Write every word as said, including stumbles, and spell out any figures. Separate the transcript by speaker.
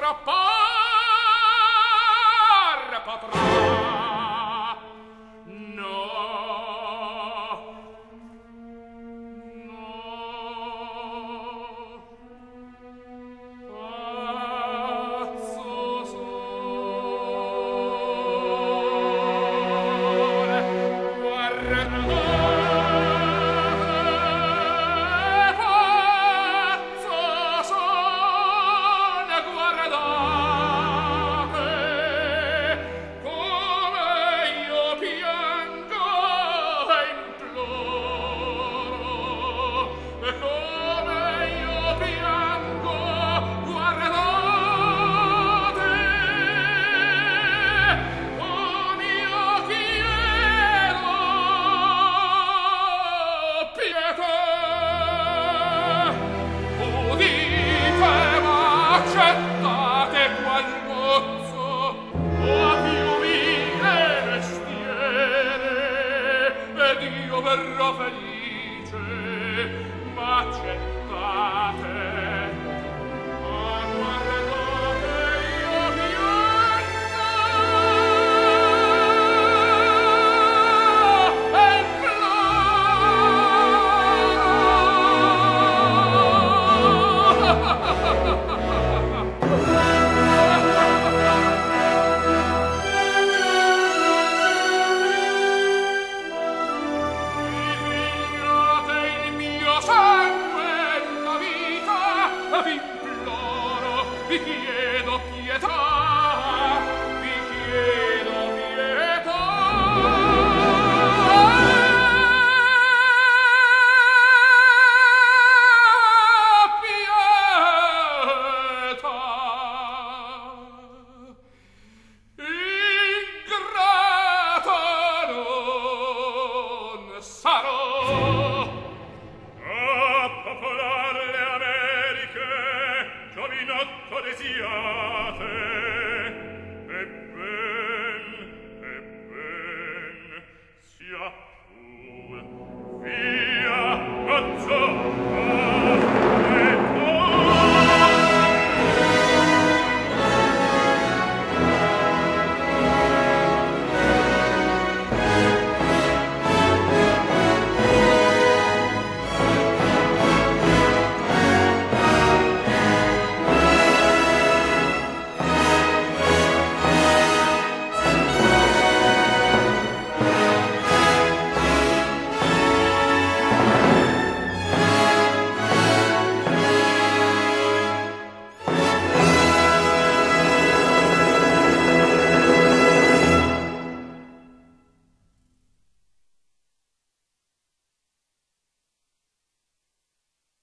Speaker 1: scappar potrà. No, no, pazzo sole, guardate, pazzo sole, guardate, come io piango e imploro, e come io piango, guardate, come io chiedo pietà. Udite, ma accettate qual mozzo o a piumile vestiere, ed io verrò felice, ma accettate. Ma guardate, io piango e imploro. Il mio sangue, la vita, vi imploro, vi chiedo pietà, vi chiedo pietà. Pietà. Ingrato non sarò. A popolar le Americhe, giovinotto desiate,